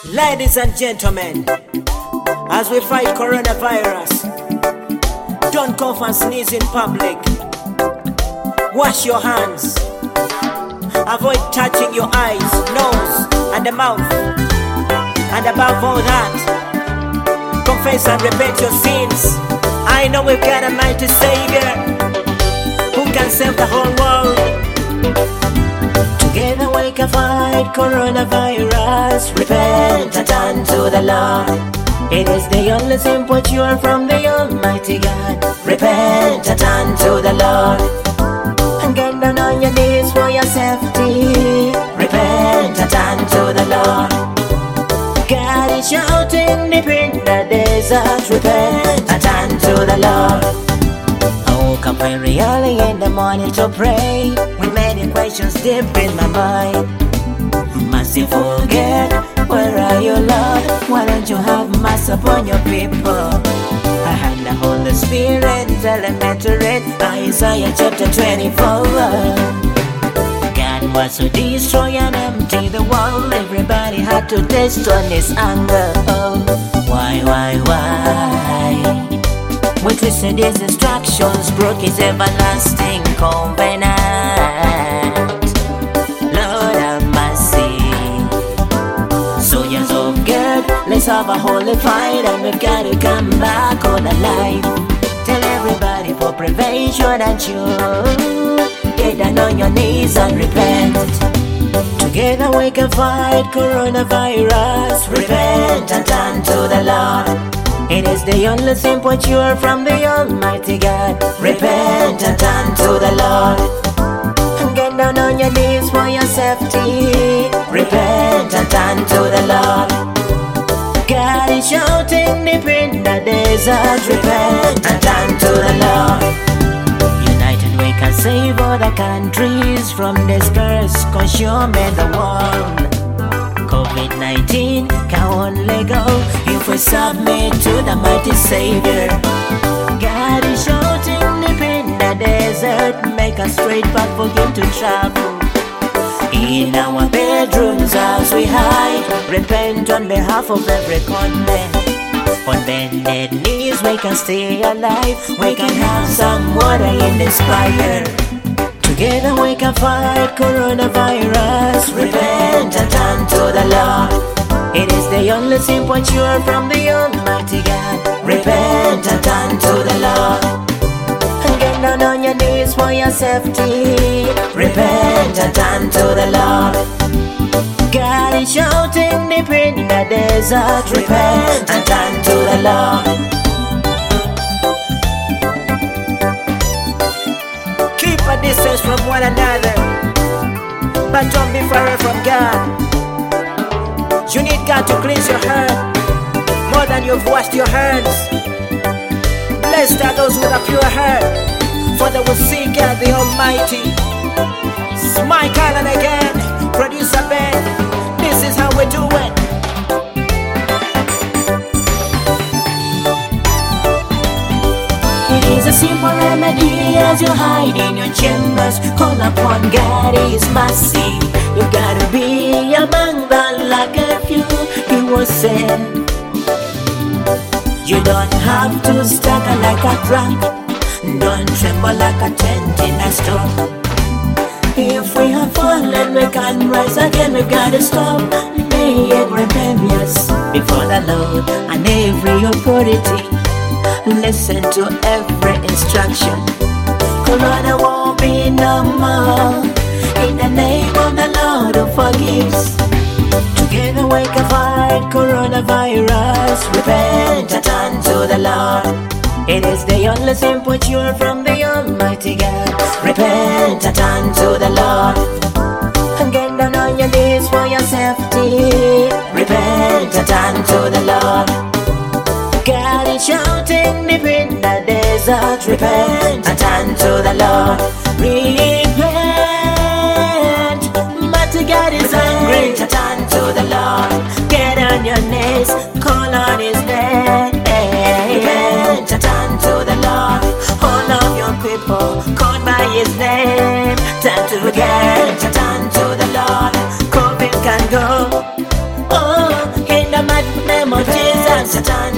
Ladies and gentlemen, as we fight coronavirus, don't cough and sneeze in public. Wash your hands. Avoid touching your eyes, nose, and the mouth. And above all that, confess and repent your sins. I know we've got a mighty Savior who can save the whole world. Together we can fight coronavirus. Repent and turn to the Lord. It is the only simple cure from the Almighty God. Repent and turn to the Lord, and get down on your knees for your safety. Repent and turn to the Lord. God is shouting deep in the desert. Repent and turn to the Lord. I woke up very early in the morning to pray, with many questions deep in my mind. Merciful God, where are you, Lord? Why don't you have mercy upon your people? I had the Holy Spirit telling me to read Isaiah chapter 24. God was to destroy and empty the world. Everybody had to taste on his anger. Oh, why? We twisted his instructions, broke his everlasting covenant. Lord have mercy. Soldiers of God, let's have a holy fight, and we've got to come back on alive. Tell everybody for prevention and cure. Get down on your knees and repent. Together we can fight coronavirus. Repent and turn to the Lord. It is the only simple cure from the Almighty God. Repent and turn to the Lord, and get down on your knees for your safety. Repent and turn to the Lord. God is shouting deep in the desert. Repent and turn to the Lord. United we can save other countries from this curse consuming the world. COVID-19 can only go if we submit to the mighty Savior. God is shouting deep in the desert, make a straight path for him to travel. In our bedrooms as we hide, repent on behalf of every continent. On bended knees we can stay alive, we can have some water in this fire. Together we can fight coronavirus. Repent and turn to the Lord. It is the only simple cure from the Almighty God. Repent and turn to the Lord, and get down on your knees for your safety. Repent and turn to the Lord. God is shouting deep in the desert. Repent and turn to the Lord. Keep a distance from one another, but don't be far away from God. You need God to cleanse your heart more than you've washed your hands. Blessed are those with a pure heart, for they will see God the Almighty. Smile and again, produce a band. This is how we do it. It is a simple remedy as you hide in your chambers. Call upon God, His mercy. You gotta be among the lucky few He will send. You don't have to stagger like a drunk, don't tremble like a tent in a storm. If we have fallen, we can rise again. We gotta stop being rebellious before the Lord and every authority. Listen to every instruction. Corona won't be no more. In the name of the Lord who forgives. Together we can fight coronavirus. Repent and turn to the Lord. It is the only simple cure from the Almighty God. Repent and turn to the Lord, and get down on your knees for your safety. Repent and turn to the Lord. God is shouting deep in the desert. Repent and turn to the Lord. Repent, mighty God is angry. To turn to the Lord, get on your knees, call on His name. Repent and turn to the Lord. All of your people called by His name. Turn to God, to turn to the Lord. COVID can go. Oh, and Satan